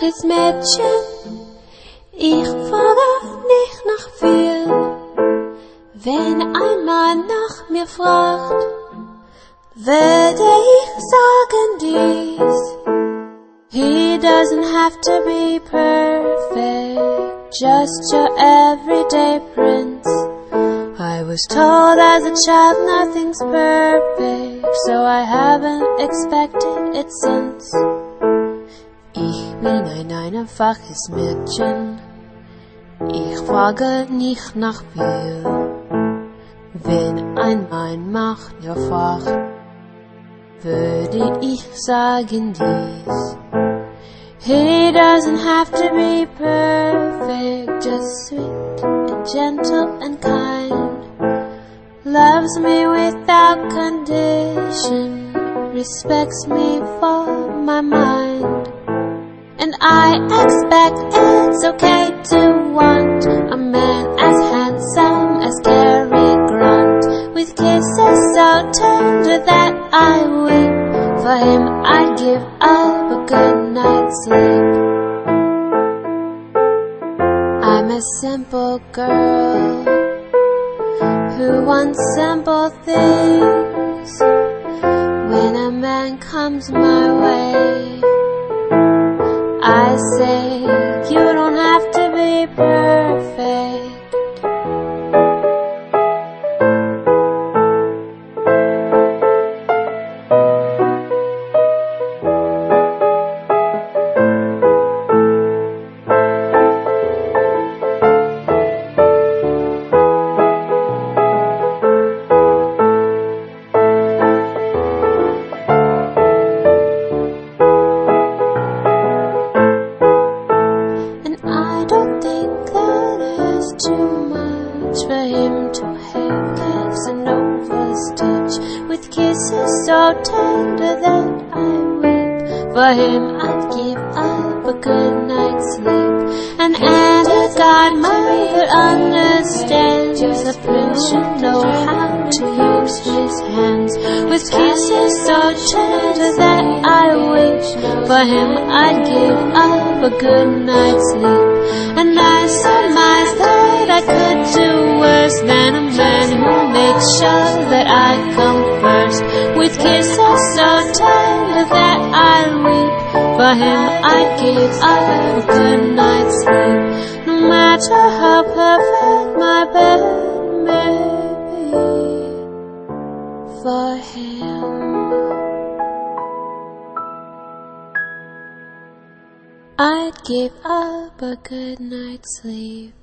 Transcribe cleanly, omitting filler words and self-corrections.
einfaches Mädchen, ich frage nicht nach viel. Wenn ein Mann nach mir fragt, würde ich sagen dies: He doesn't have to be perfect, just your everyday prince. I was told as a child nothing's perfect, so I haven't expected it since. Ich bin ein einfaches Mädchen, ich frage nicht nach viel. Wenn ein Mann nach mir fragt, würde ich sagen dies: He doesn't have to be perfect, just sweet and gentle and kind. Loves me without condition, respects me for my mind. And I expect it's okay to want a man as handsome as Cary Grant, with kisses so tender that I weep. For him I'd give up a good night's sleep. I'm a simple girl who wants simple things. When a man comes my way, I say, you don't have to be perfect. Too much for him to have Casanova's touch, with kisses so tender that I weep. For him I'd give up a good night's sleep. And any godmother understands a prince should know how to use his hands, with kisses so tender that I weep. For him I'd give up a good night's sleep. And I surmise that I could do worse than a man who makes sure that I come first, with kisses so tender that I weep. For him I'd give up a good night's sleep, no matter how perfect my bed may be. For him I'd give up a good night's sleep.